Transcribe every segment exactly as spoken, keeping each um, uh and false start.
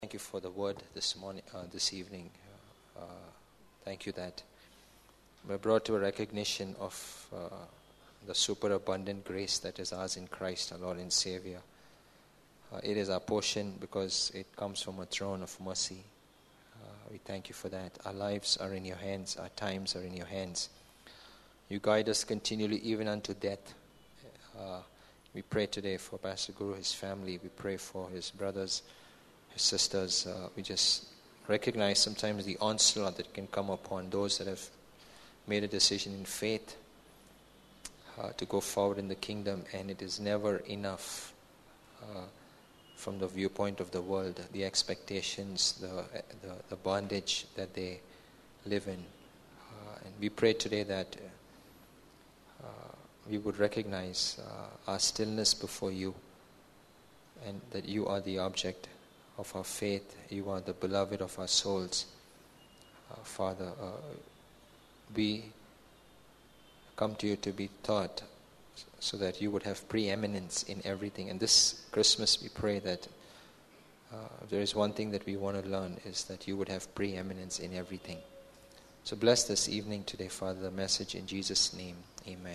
Thank you for the word this morning, uh, this evening. Uh, thank you that we're brought to a recognition of uh, the superabundant grace that is ours in Christ, our Lord and Savior. Uh, it is our portion because it comes from a throne of mercy. Uh, we thank you for that. Our lives are in your hands. Our times are in your hands. You guide us continually even unto death. Uh, we pray today for Pastor Guru, his family. We pray for his brothers, his sisters. Uh, we just recognize sometimes the onslaught that can come upon those that have made a decision in faith uh, to go forward in the kingdom, and it is never enough uh, from the viewpoint of the world, the expectations, the, the, the bondage that they live in. Uh, and we pray today that uh, we would recognize uh, our stillness before you, and that you are the object of our faith. You are the beloved of our souls. Uh, Father, uh, we come to you to be taught so that you would have preeminence in everything. And this Christmas we pray that uh, if there is one thing that we want to learn, is that you would have preeminence in everything. So bless this evening today, Father, the message in Jesus' name. Amen.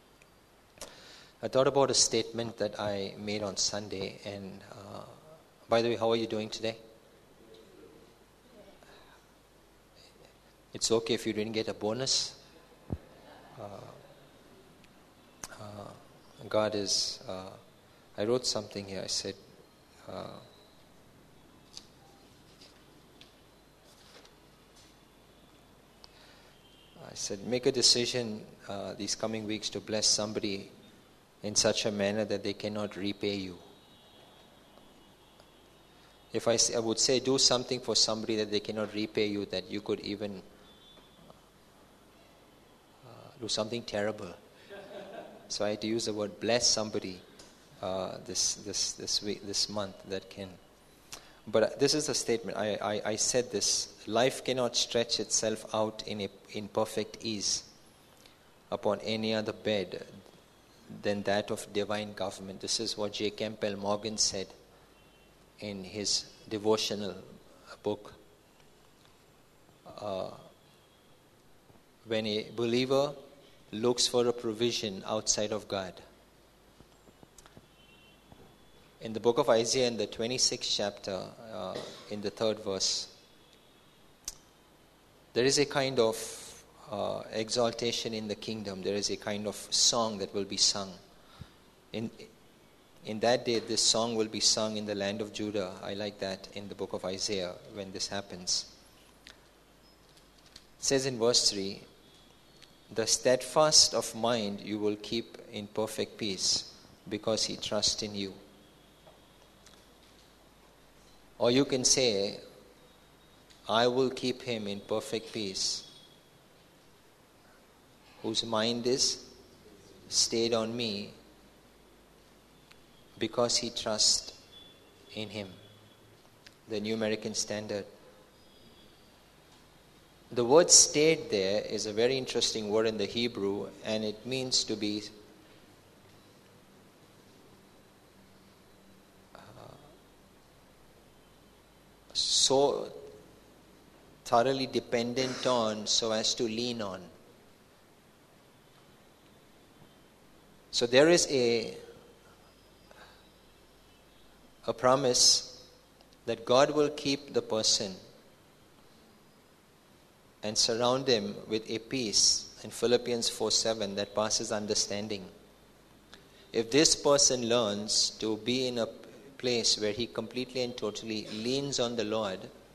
I thought about a statement that I made on Sunday, and uh, by the way, how are you doing today? It's okay if you didn't get a bonus. Uh, uh, God is, uh, I wrote something here. I said, uh, I said, make a decision uh, these coming weeks to bless somebody in such a manner that they cannot repay you. If I, say, I would say do something for somebody that they cannot repay you, that you could even uh, do something terrible. So I had to use the word bless somebody uh, this this this week, this month that can. But this is a statement. I, I, I said this: life cannot stretch itself out in a, in perfect ease upon any other bed than that of divine government. This is what J. Campbell Morgan said in his devotional book. Uh, when a believer looks for a provision outside of God. In the book of Isaiah, in the twenty-sixth chapter, uh, in the third verse, there is a kind of uh, exaltation in the kingdom. There is a kind of song that will be sung. In In that day, this song will be sung in the land of Judah. I like that in the book of Isaiah when this happens. It says in verse three, the steadfast of mind you will keep in perfect peace because he trusts in you. Or you can say, I will keep him in perfect peace whose mind is stayed on me, because he trusts in him. The New American Standard. The word stayed there is a very interesting word in the Hebrew, and it means to be uh, so thoroughly dependent on so as to lean on. So there is a A promise that God will keep the person and surround him with a peace in Philippians four seven that passes understanding. If this person learns to be in a place where he completely and totally leans on the Lord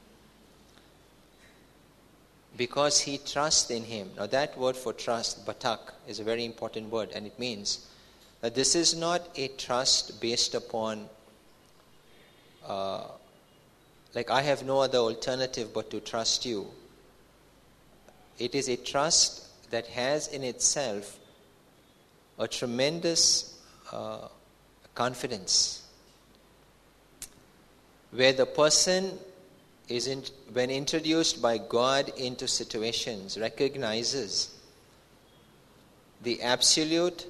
because he trusts in him. Now that word for trust, batak, is a very important word, and it means that this is not a trust based upon Uh, like I have no other alternative but to trust you. It is a trust that has in itself a tremendous uh, confidence, where the person is in, when introduced by God into situations, recognizes the absolute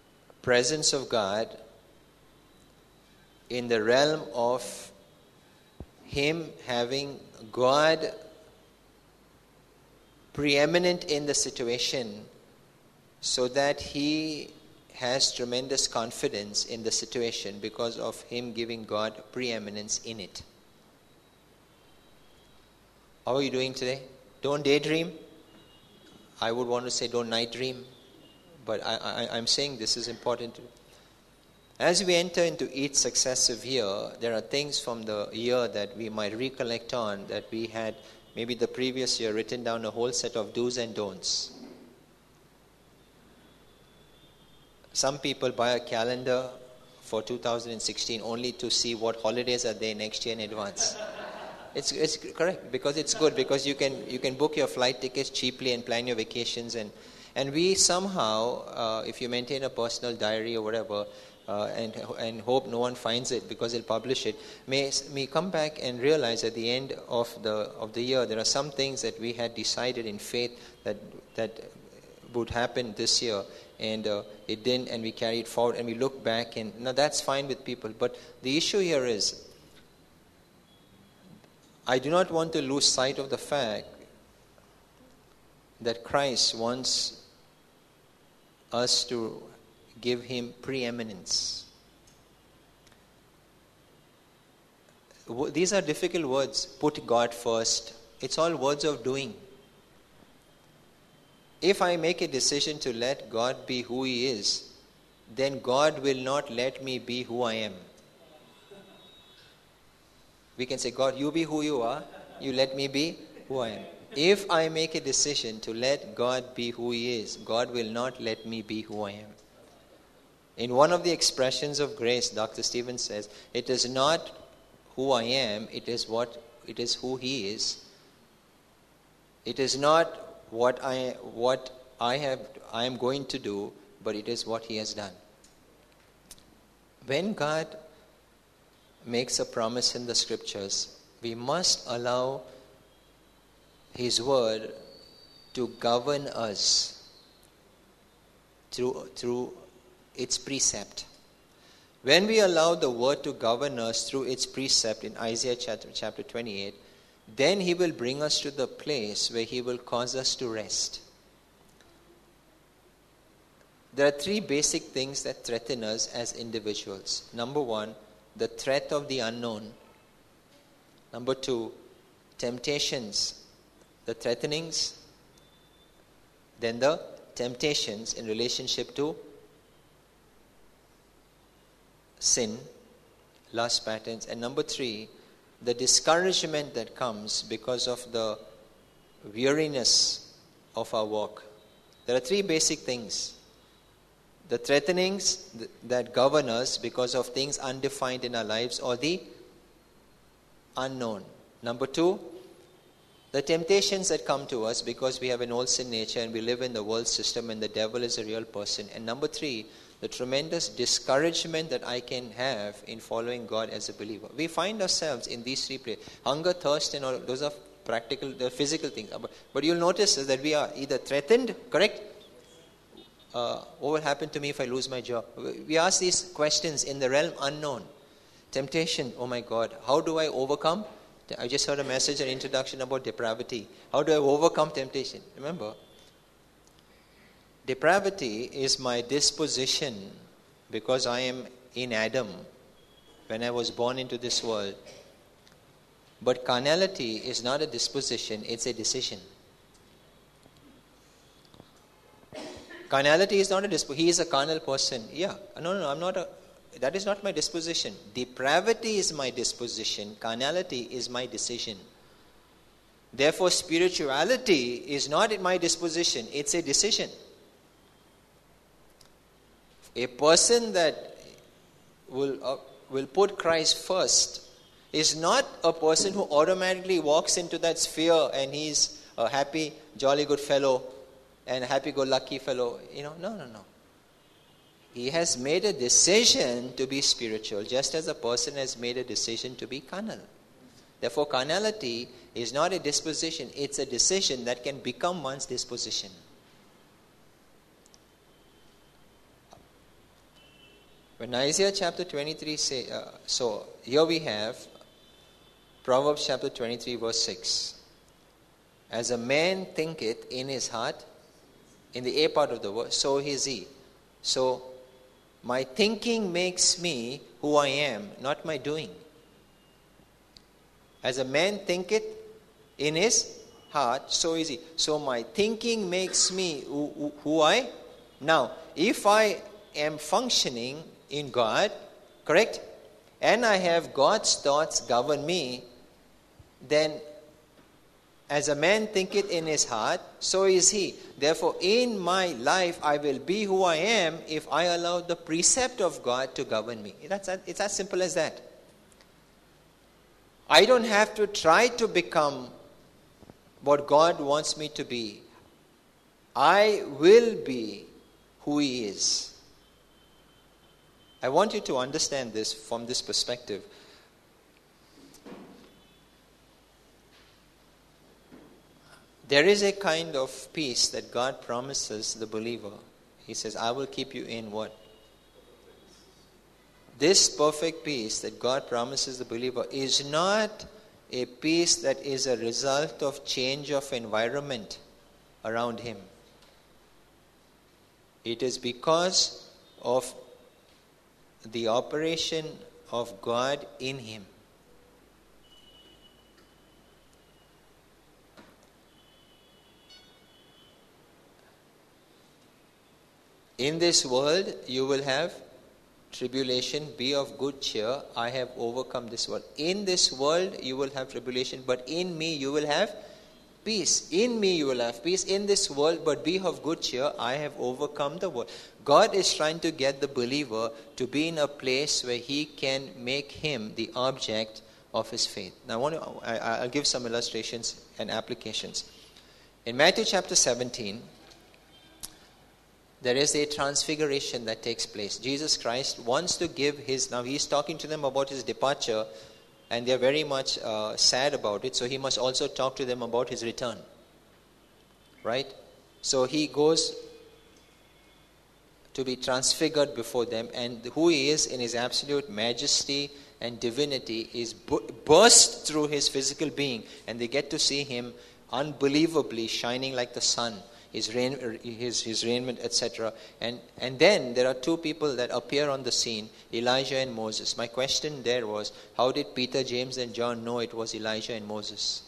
presence of God in the realm of him having God preeminent in the situation so that he has tremendous confidence in the situation because of him giving God preeminence in it. How are you doing today? Don't daydream. I would want to say don't night dream. But I, I, I'm saying this is important. As we enter into each successive year, there are things from the year that we might recollect on that we had maybe the previous year written down a whole set of do's and don'ts. Some people buy a calendar for two thousand sixteen only to see what holidays are there next year in advance. It's it's correct because it's good because you can you can book your flight tickets cheaply and plan your vacations and and we somehow uh, if you maintain a personal diary or whatever uh, and and hope no one finds it because they'll publish it may may come back and realize at the end of the of the year there are some things that we had decided in faith that that would happen this year and uh, it didn't and we carried forward and we look back and now that's fine with people but the issue here is I do not want to lose sight of the fact that Christ wants us to give him preeminence. These are difficult words. Put God first. It's all words of doing. If I make a decision to let God be who he is, then God will not let me be who I am. We can say, God, you be who you are. You let me be who I am. If I make a decision to let God be who he is, God will not let me be who I am. In one of the expressions of grace, Doctor Stevens says, it is not who I am, it is what it is who he is. It is not what I what I have I am going to do, but it is what he has done. When God makes a promise in the scriptures, we must allow his word to govern us through, through its precept. When we allow the word to govern us through its precept in Isaiah chapter, chapter twenty-eight, then he will bring us to the place where he will cause us to rest. There are three basic things that threaten us as individuals. Number one, the threat of the unknown. Number two, temptations, the threatenings. Then the temptations in relationship to sin, lust patterns. And number three, the discouragement that comes because of the weariness of our walk. There are three basic things. The threatenings that govern us because of things undefined in our lives or the unknown. Number two, the temptations that come to us because we have an old sin nature and we live in the world system and the devil is a real person. And number three, the tremendous discouragement that I can have in following God as a believer. We find ourselves in these three places. Hunger, thirst, and all those are practical, the physical things. But you'll notice is that we are either threatened, correct? Uh, what will happen to me if I lose my job? We ask these questions in the realm unknown. Temptation, oh my God, how do I overcome? I just heard a message, an introduction about depravity. How do I overcome temptation? Remember, depravity is my disposition because I am in Adam when I was born into this world. But carnality is not a disposition, it's a decision. Carnality is not a disposition. He is a carnal person. Yeah. No, no, no. I'm not a... That is not my disposition. Depravity is my disposition. Carnality is my decision. Therefore, spirituality is not my disposition. It's a decision. A person that will, uh, will put Christ first is not a person who automatically walks into that sphere and he's a happy, jolly good fellow and happy-go-lucky fellow. You know, no, no, no. He has made a decision to be spiritual, just as a person has made a decision to be carnal. Therefore, carnality is not a disposition. It's a decision that can become one's disposition. When Isaiah chapter twenty-three say, uh, so here we have Proverbs chapter twenty-three verse six. As a man thinketh in his heart, in the A part of the word, so is he. So, my thinking makes me who I am, not my doing. As a man thinketh in his heart, so is he. So my thinking makes me who, who, who I. Now, if I am functioning in God, correct, and I have God's thoughts govern me, then as a man thinketh in his heart, so is he. Therefore, in my life, I will be who I am if I allow the precept of God to govern me. That's, it's as simple as that. I don't have to try to become what God wants me to be. I will be who He is. I want you to understand this from this perspective. There is a kind of peace that God promises the believer. He says, I will keep you in what? This perfect peace that God promises the believer is not a peace that is a result of change of environment around him. It is because of the operation of God in him. In this world you will have tribulation. Be of good cheer. I have overcome this world. In this world you will have tribulation, but in me you will have peace. In me you will have peace. In this world, but be of good cheer. I have overcome the world. God is trying to get the believer to be in a place where he can make him the object of his faith. Now I want to, I, I'll give some illustrations and applications. In Matthew chapter seventeen, there is a transfiguration that takes place. Jesus Christ wants to give his, now he's talking to them about his departure, and they're very much uh, sad about it, so he must also talk to them about his return. Right? So he goes to be transfigured before them, and who he is in his absolute majesty and divinity is bu- burst through his physical being, and they get to see him unbelievably shining like the sun. His, rain, his, his raiment, et cetera. And, and then there are two people that appear on the scene, Elijah and Moses. My question there was, how did Peter, James, and John know it was Elijah and Moses?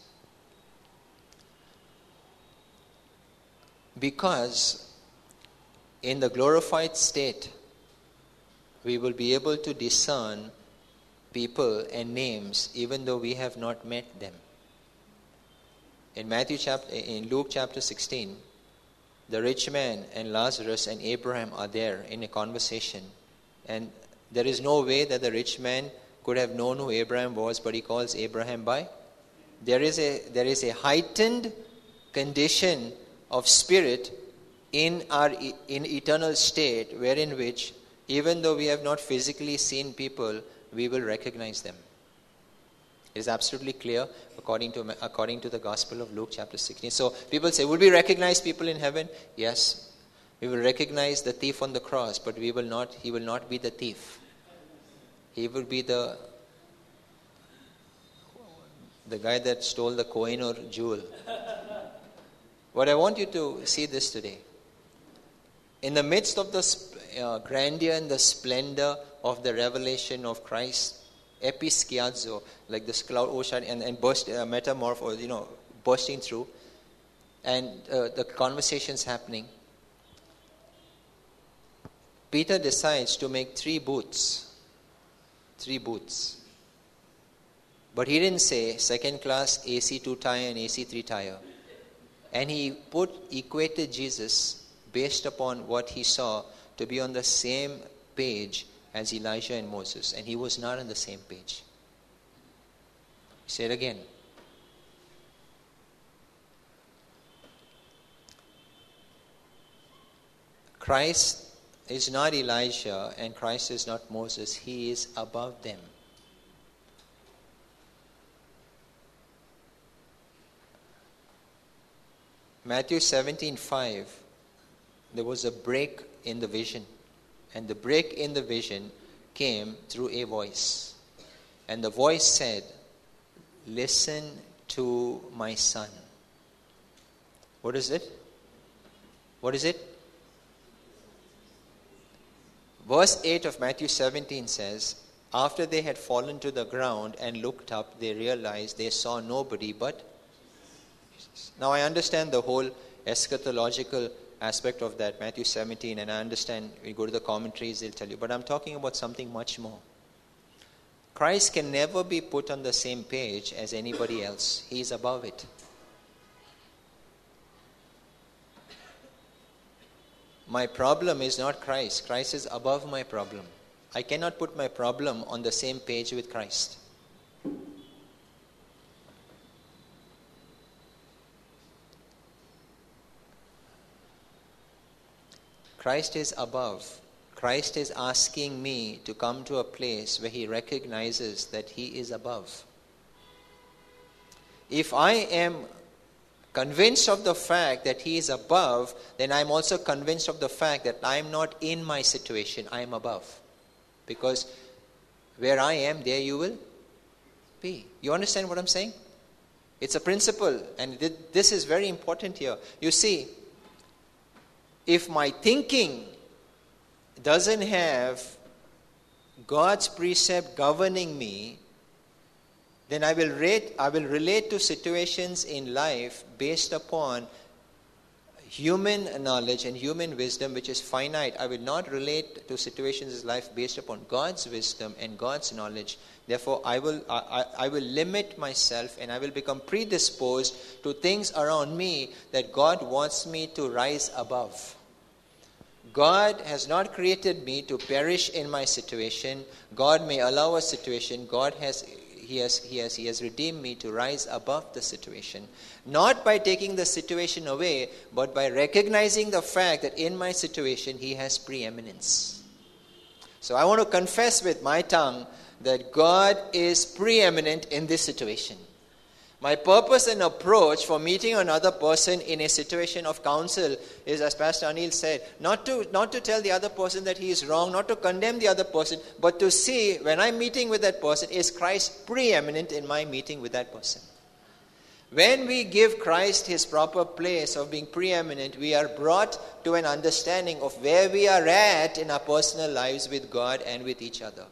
Because in the glorified state, we will be able to discern people and names even though we have not met them. In Matthew chapter, in Luke chapter sixteen, the rich man and Lazarus and Abraham are there in a conversation. And there is no way that the rich man could have known who Abraham was, but he calls Abraham by. There is a, there is a heightened condition of spirit in our in eternal state, wherein which, even though we have not physically seen people, we will recognize them. It is absolutely clear according to according to the Gospel of Luke chapter sixteen. So people say, will we recognize people in heaven? Yes. We will recognize the thief on the cross, but we will not. He will not be the thief. He will be the the guy that stole the coin or jewel. What I want you to see this today. In the midst of the uh, grandeur and the splendor of the revelation of Christ, episkiazo, like this cloud ocean and, and burst, uh, metamorph, or, you know, bursting through, and uh, the conversations happening. Peter decides to make three booths. Three booths. But he didn't say second class A C two tire and A C three tire. And he put, equated Jesus based upon what he saw to be on the same page as Elijah and Moses. And he was not on the same page. Say it again. Christ is not Elijah and Christ is not Moses. He is above them. Matthew seventeen five, there was a break in the vision. And the break in the vision came through a voice. And the voice said, listen to my son. What is it? What is it? Verse eight of Matthew seventeen says, after they had fallen to the ground and looked up, they realized they saw nobody but Jesus. Now I understand the whole eschatological aspect of that, Matthew seventeen, and I understand, we go to the commentaries, they'll tell you, but I'm talking about something much more. Christ can never be put on the same page as anybody else. He is above it. My problem is not Christ. Christ is above my problem. I cannot put my problem on the same page with Christ. Christ is above. Christ is asking me to come to a place where he recognizes that he is above. If I am convinced of the fact that he is above, then I am also convinced of the fact that I am not in my situation, I am above. Because where I am, there you will be. You understand what I'm saying? It's a principle, and this is very important here. You see, if my thinking doesn't have God's precept governing me, then I will rate, I will relate to situations in life based upon human knowledge and human wisdom, which is finite. I will not relate to situations in life based upon God's wisdom and God's knowledge. Therefore, I will I, I will limit myself, and I will become predisposed to things around me that God wants me to rise above. God has not created me to perish in my situation. God may allow a situation. God has He has, he has, he has redeemed me to rise above the situation. Not by taking the situation away, but by recognizing the fact that in my situation, he has preeminence. So I want to confess with my tongue that God is preeminent in this situation. My purpose and approach for meeting another person in a situation of counsel is, as Pastor Anil said, not to not to tell the other person that he is wrong, not to condemn the other person, but to see, when I'm meeting with that person, is Christ preeminent in my meeting with that person? When we give Christ his proper place of being preeminent, we are brought to an understanding of where we are at in our personal lives with God and with each other.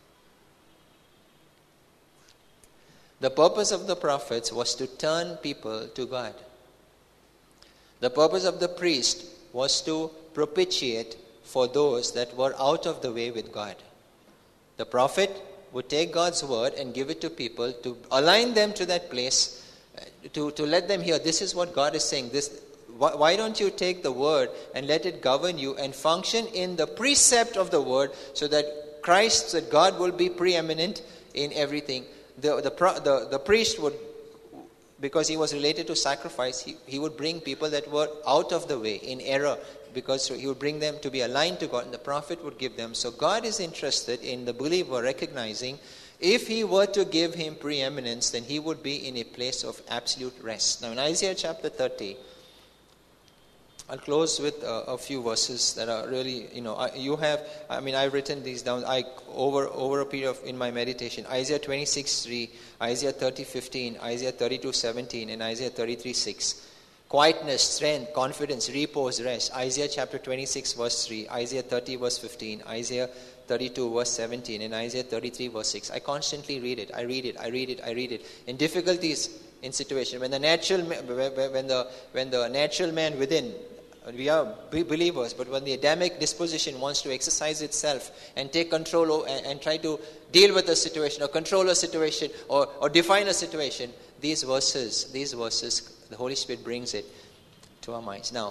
The purpose of the prophets was to turn people to God. The purpose of the priest was to propitiate for those that were out of the way with God. The prophet would take God's word and give it to people to align them to that place, to, to let them hear, this is what God is saying. This, why, why don't you take the word and let it govern you and function in the precept of the word, so that Christ, that God will be preeminent in everything. The, the, the, the priest would, because he was related to sacrifice, he, he would bring people that were out of the way, in error, because he would bring them to be aligned to God, and the prophet would give them. So God is interested in the believer recognizing, if he were to give him preeminence, then he would be in a place of absolute rest. Now in Isaiah chapter thirty, I'll close with a, a few verses that are really, you know, I, you have, I mean, I've written these down I over over a period of, in my meditation. Isaiah twenty-six three, Isaiah thirty fifteen, Isaiah thirty-two seventeen, and Isaiah thirty-three six. Quietness, strength, confidence, repose, rest. Isaiah chapter twenty-six verse three, Isaiah thirty verse fifteen, Isaiah thirty-two verse seventeen, and Isaiah thirty-three verse six. I constantly read it. I read it. I read it. I read it. In difficulties, in situation, when the natural, when the when the natural man within, we are believers, but when the Adamic disposition wants to exercise itself and take control and, and try to deal with a situation or control a situation or, or define a situation, these verses, these verses, the Holy Spirit brings it to our minds. Now,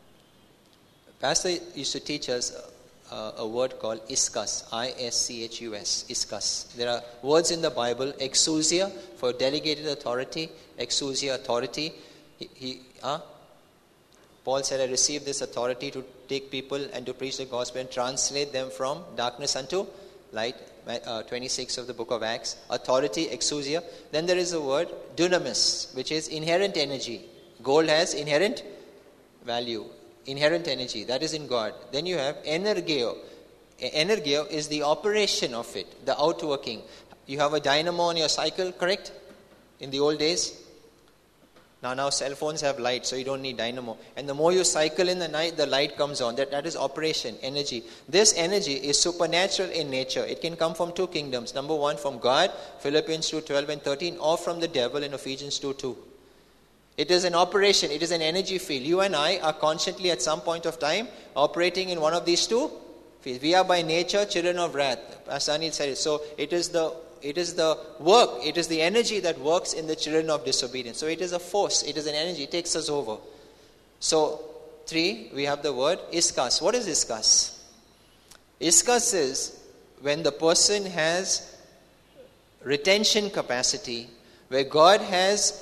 Pastor used to teach us a, a word called ischus, I S C H U S, ischus. There are words in the Bible, exousia for delegated authority, exousia authority. He, he uh, Paul said, I received this authority to take people and to preach the gospel and translate them from darkness unto light. Uh, twenty-six of the book of Acts. Authority, exousia. Then there is the word dunamis, which is inherent energy. Gold has inherent value, inherent energy. That is in God. Then you have energeo. Energeo is the operation of it, the outworking. You have a dynamo on your cycle, correct? in the old days? Now, now cell phones have light, so you don't need dynamo. And the more you cycle in the night, the light comes on. That, that is operation, energy. This energy is supernatural in nature. It can come from two kingdoms. Number one, from God, Philippians two, twelve and thirteen, or from the devil in Ephesians two, two. It is an operation. It is an energy field. You and I are constantly at some point of time operating in one of these two fields. We are by nature children of wrath. As Anil said it. So it is the It is the work, it is the energy that works in the children of disobedience. So it is a force, it is an energy, it takes us over. So, three, we have the word iskas. What is iskas? Iskas is when the person has retention capacity, where God has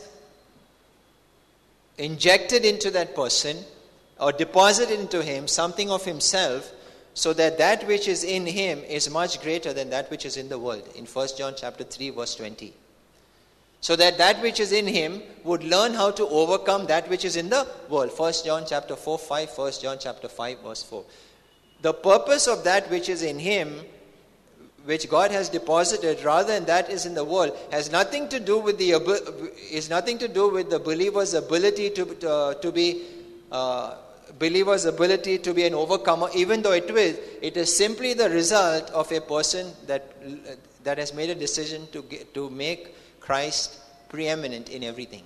injected into that person or deposited into him something of himself, so that that which is in him is much greater than that which is in the world. In First John chapter three, verse twenty. So that that which is in him would learn how to overcome that which is in the world. First John chapter four, five, First John chapter five, verse four. The purpose of that which is in him, which God has deposited, rather than that is in the world, has nothing to do with the is nothing to do with the believer's ability to uh, to be. Uh, believer's ability to be an overcomer, even though it will, it is simply the result of a person that that has made a decision to get, to make Christ preeminent in everything.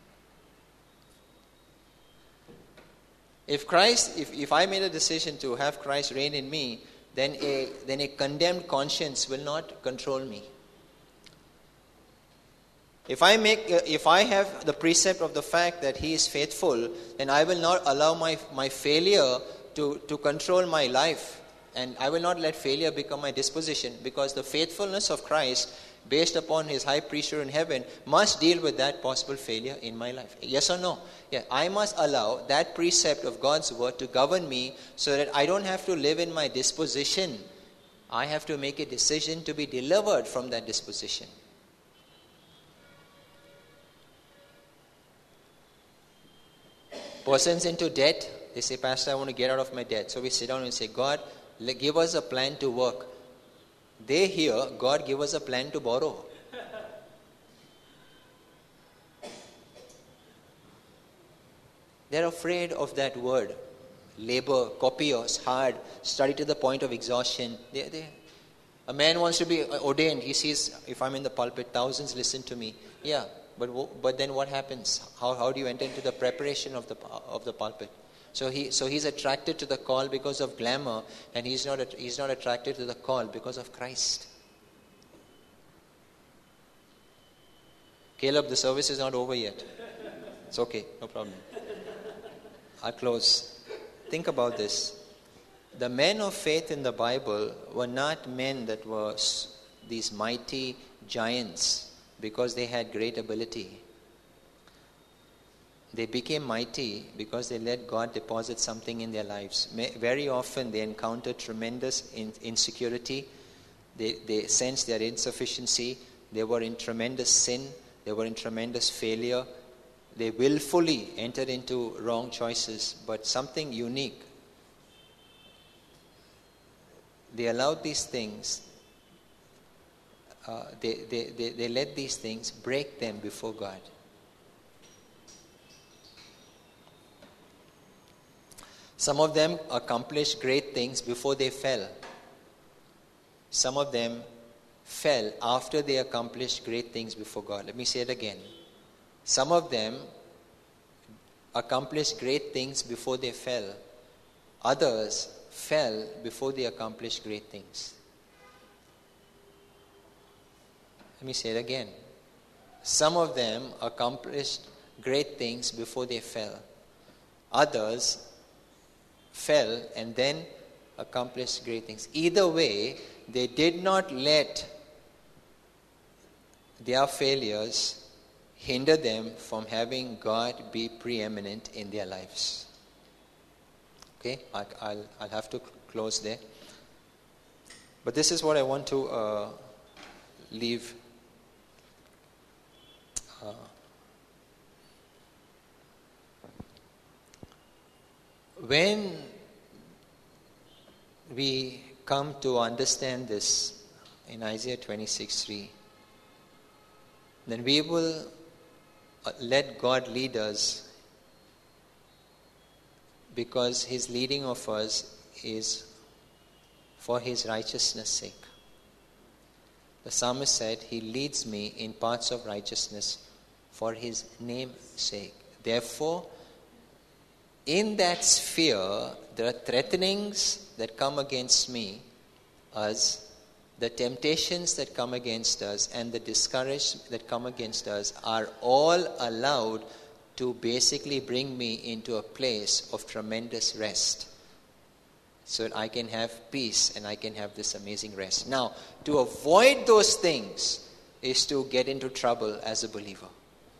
If Christ, if, if I made a decision to have Christ reign in me, then a then a condemned conscience will not control me. If I make, if I have the precept of the fact that He is faithful, then I will not allow my, my failure to, to control my life. And I will not let failure become my disposition, because the faithfulness of Christ, based upon His high priesthood in heaven, must deal with that possible failure in my life. Yes or no? Yeah, I must allow that precept of God's word to govern me, so that I don't have to live in my disposition. I have to make a decision to be delivered from that disposition. Persons into debt, they say, Pastor, I want to get out of my debt. So we sit down and say, God, give us a plan to work. They hear, God, give us a plan to borrow. They're afraid of that word. Labor, copious, hard, study to the point of exhaustion. They, they, a man wants to be ordained. He sees, if I'm in the pulpit, thousands listen to me. Yeah. But but then what happens? How how do you enter into the preparation of the of the pulpit? So he so he's attracted to the call because of glamour, and he's not he's not attracted to the call because of Christ. Caleb, the service is not over yet. It's okay, no problem. I'll close. Think about this. The men of faith in the Bible were not men that were these mighty giants, because they had great ability. They became mighty because they let God deposit something in their lives. Very often they encountered tremendous insecurity. They, they sensed their insufficiency. They were in tremendous sin. They were in tremendous failure. They willfully entered into wrong choices. But something unique. They allowed these things Uh, they, they, they, they let these things break them before God. Some of them accomplished great things before they fell. Some of them fell after they accomplished great things before God. Let me say it again. Some of them accomplished great things before they fell. Others fell before they accomplished great things. Let me say it again. Some of them accomplished great things before they fell. Others fell and then accomplished great things. Either way, they did not let their failures hinder them from having God be preeminent in their lives. Okay, I, I'll, I'll have to close there. But this is what I want to uh, leave. Uh, when we come to understand this in Isaiah twenty-six three, then we will uh, let God lead us, because His leading of us is for His righteousness' sake. The psalmist said, He leads me in paths of righteousness for His name's sake. Therefore, in that sphere, the threatenings that come against me, us, the temptations that come against us, and the discouragement that come against us are all allowed to basically bring me into a place of tremendous rest, so that I can have peace and I can have this amazing rest. Now, to avoid those things is to get into trouble as a believer.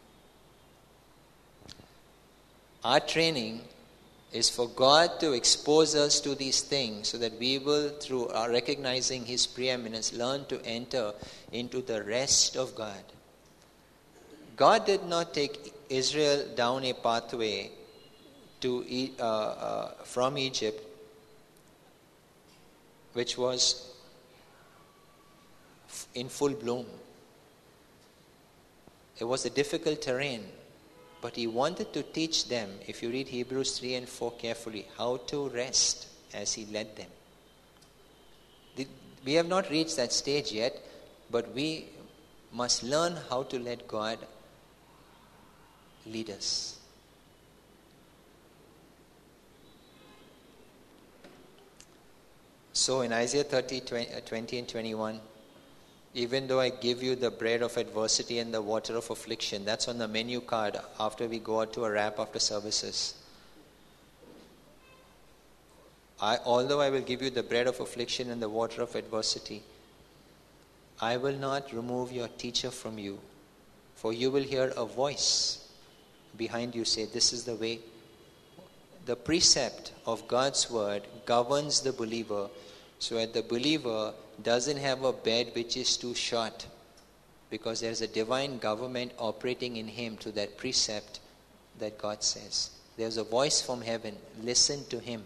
Our training is for God to expose us to these things so that we will, through our recognizing His preeminence, learn to enter into the rest of God. God did not take Israel down a pathway to uh, uh, from Egypt, which was in full bloom. It was a difficult terrain. But He wanted to teach them, if you read Hebrews three and four carefully, how to rest as He led them. We have not reached that stage yet, but we must learn how to let God lead us. So in Isaiah thirty, twenty and twenty-one, even though I give you the bread of adversity and the water of affliction, that's on the menu card after we go out to a wrap after services. I, although I will give you the bread of affliction and the water of adversity, I will not remove your teacher from you, for you will hear a voice behind you say, this is the way. The precept of God's word governs the believer, so that the believer doesn't have a bed which is too short, because there's a divine government operating in him to that precept that God says. There's a voice from heaven. Listen to Him.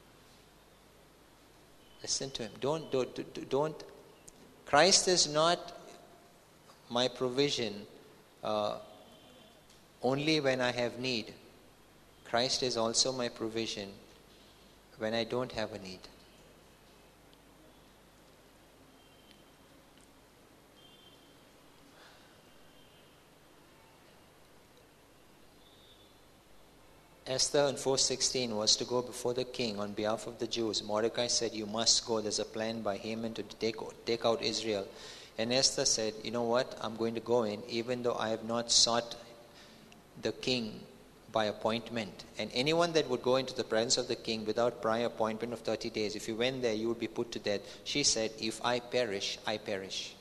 Listen to Him. Don't, don't, don't. Christ is not my provision uh, only when I have need. Christ is also my provision when I don't have a need. Esther in four sixteen was to go before the king on behalf of the Jews. Mordecai said, you must go. There's a plan by Haman to take, take out Israel. And Esther said, you know what? I'm going to go in, even though I have not sought the king by appointment. And anyone that would go into the presence of the king without prior appointment of thirty days, if you went there, you would be put to death. She said, if I perish, I perish.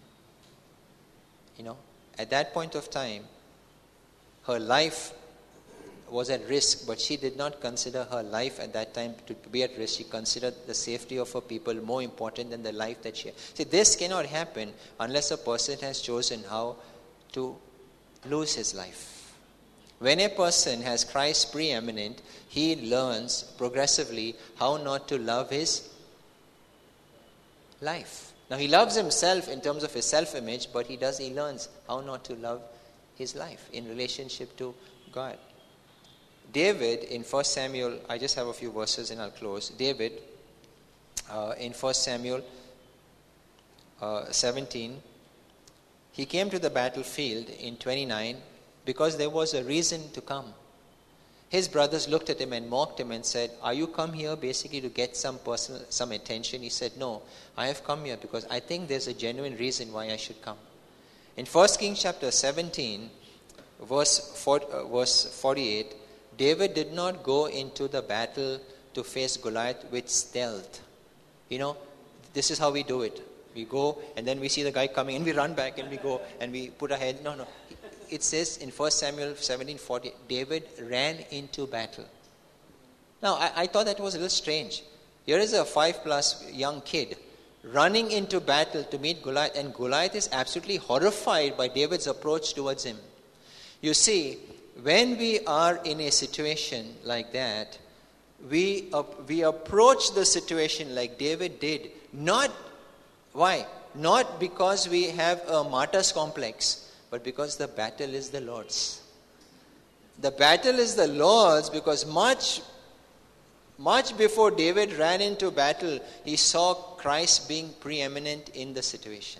You know, at that point of time, her life was at risk, but she did not consider her life at that time to be at risk. She considered the safety of her people more important than the life that she had. See, this cannot happen unless a person has chosen how to lose his life. When a person has Christ preeminent, he learns progressively how not to love his life. Now, he loves himself in terms of his self-image, but he does, he learns how not to love his life in relationship to God. David in First Samuel, I just have a few verses and I'll close. David uh, in First Samuel uh, seventeen, he came to the battlefield in twenty-nine because there was a reason to come. His brothers looked at him and mocked him and said, are you come here basically to get some personal, some attention? He said, no, I have come here because I think there's a genuine reason why I should come. In First Kings chapter seventeen, verse, four, uh, verse forty-eight, David did not go into the battle to face Goliath with stealth. You know, this is how we do it. We go and then we see the guy coming and we run back and we go and we put our head. No, no. It says in First Samuel seventeen forty, David ran into battle. Now, I, I thought that was a little strange. Here is a five plus young kid running into battle to meet Goliath, and Goliath is absolutely horrified by David's approach towards him. You see, when we are in a situation like that, we uh, we approach the situation like David did. Not, why? Not because we have a martyr's complex, but because the battle is the Lord's. The battle is the Lord's because much, much before David ran into battle, he saw Christ being preeminent in the situation.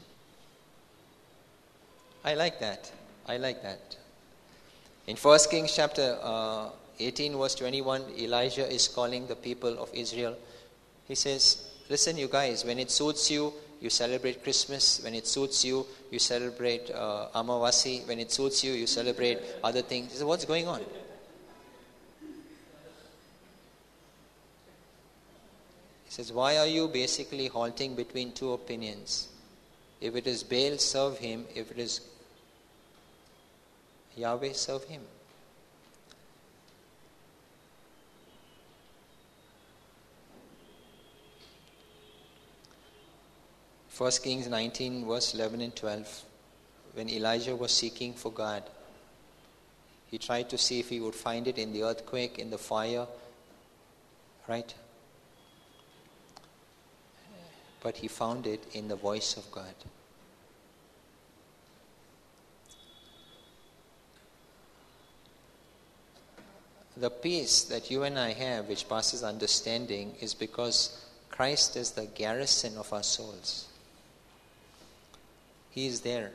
I like that. I like that. In First Kings chapter uh, eighteen verse twenty-one, Elijah is calling the people of Israel. He says, listen you guys, when it suits you, you celebrate Christmas. When it suits you, you celebrate uh, Amavasi. When it suits you, you celebrate other things. He said, what's going on? He says, why are you basically halting between two opinions? If it is Baal, serve him. If it is Yahweh, serve him. First Kings nineteen verse eleven and twelve. When Elijah was seeking for God, he tried to see if he would find it in the earthquake, in the fire, right? But he found it in the voice of God. The peace that you and I have, which passes understanding, is because Christ is the garrison of our souls. He is there.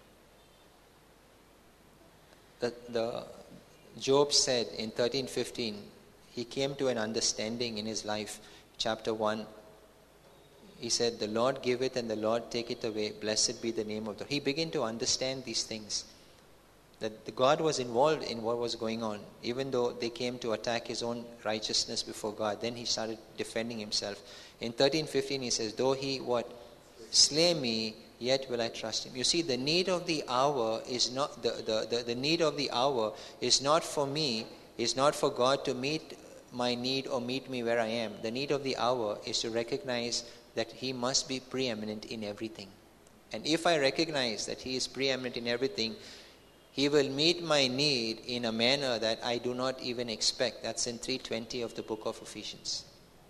The, the Job said in thirteen fifteen, he came to an understanding in his life. Chapter one, he said, the Lord giveth and the Lord taketh away. Blessed be the name of the Lord. He began to understand these things. That the God was involved in what was going on. Even though they came to attack his own righteousness before God, then he started defending himself. In thirteen fifteen he says, though he what? Slay me, yet will I trust him. You see, the need of the hour is not, the, the, the, the need of the hour is not for me, is not for God to meet my need or meet me where I am. The need of the hour is to recognize that he must be preeminent in everything. And if I recognize that he is preeminent in everything, he will meet my need in a manner that I do not even expect. That's in three twenty of the book of Ephesians.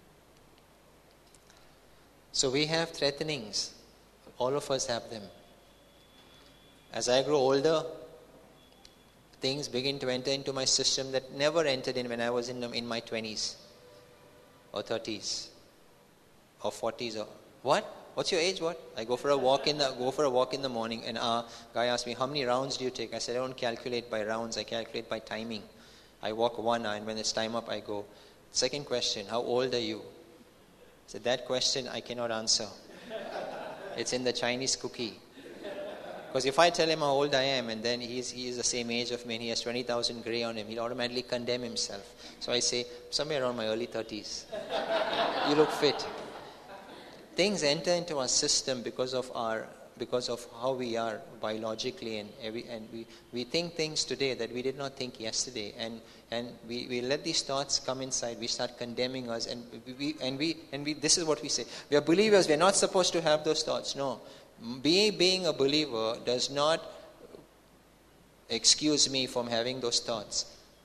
So we have threatenings. All of us have them. As I grow older, things begin to enter into my system that never entered in when I was in, in my twenties or thirties or forties. Or what? What's your age? What? I go for a walk in the go for a walk in the morning, and a uh, guy asked me, how many rounds do you take? I said, I don't calculate by rounds, I calculate by timing. I walk one hour, and when it's time up, I go. Second question, how old are you? I said, that question I cannot answer. It's in the Chinese cookie. Because if I tell him how old I am, and then he's he is the same age of me, and he has twenty thousand gray on him, he'll automatically condemn himself. So I say, somewhere around my early thirties. You look fit. Things enter into our system because of our because of how we are biologically, and every, and we, we think things today that we did not think yesterday, and and we, we let these thoughts come inside. We start condemning us, and we, we and we and we this is what we say. We are believers. We are not supposed to have those thoughts. No, being being a believer does not excuse me from having those thoughts.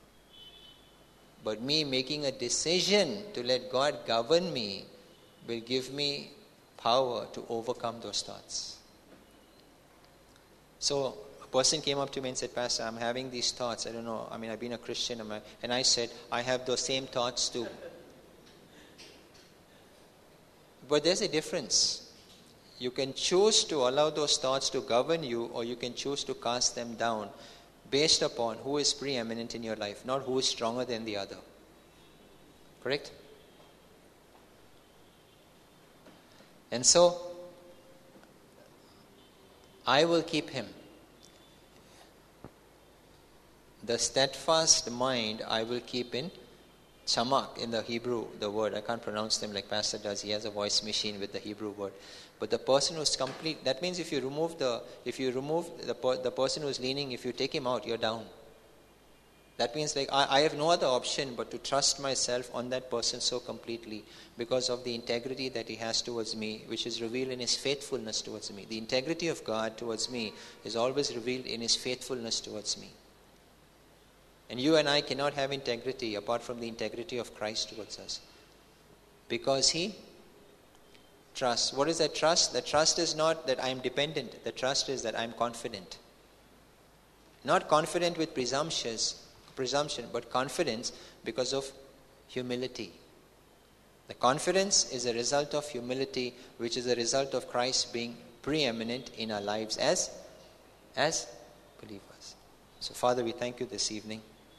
But me making a decision to let God govern me will give me power to overcome those thoughts. So a person came up to me and said, Pastor, I'm having these thoughts. I don't know. I mean, I've been a Christian. And I said, I have those same thoughts too. But there's a difference. You can choose to allow those thoughts to govern you, or you can choose to cast them down based upon who is preeminent in your life, not who is stronger than the other. Correct? And so, I will keep him. The steadfast mind I will keep in chamak, in the Hebrew, the word. I can't pronounce them like Pastor does. He has a voice machine with the Hebrew word. But the person who's complete, that means if you remove the, if you remove the, the person who's leaning, if you take him out, you're down. That means like I, I have no other option but to trust myself on that person so completely because of the integrity that he has towards me, which is revealed in his faithfulness towards me. The integrity of God towards me is always revealed in his faithfulness towards me. And you and I cannot have integrity apart from the integrity of Christ towards us. Because he trusts. What is that trust? The trust is not that I am dependent. The trust is that I am confident. Not confident with presumptions, presumption, but confidence because of humility. The confidence is a result of humility, which is a result of Christ being preeminent in our lives as, as believers. So Father, we thank you this evening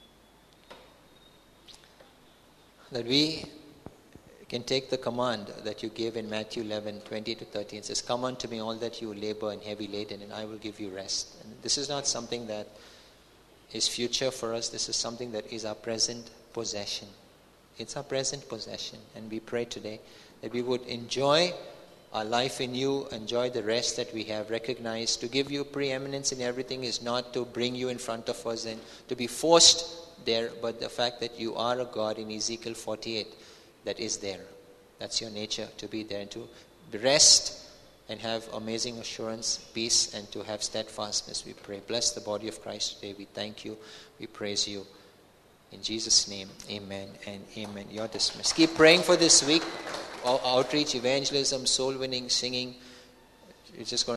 that we can take the command that you gave in Matthew eleven, twenty to thirty. It says, come unto me all that you labor and heavy laden, and I will give you rest. And this is not something that is future for us. This is something that is our present possession. It's our present possession. And we pray today that we would enjoy our life in you, enjoy the rest that we have recognized. To give you preeminence in everything is not to bring you in front of us and to be forced there, but the fact that you are a God in Ezekiel forty-eight that is there. That's your nature, to be there and to rest and have amazing assurance, peace, and to have steadfastness, we pray. Bless the body of Christ today. We thank you. We praise you. In Jesus' name, amen and amen. You're dismissed. Keep praying for this week. Outreach, evangelism, soul winning, singing. It's just going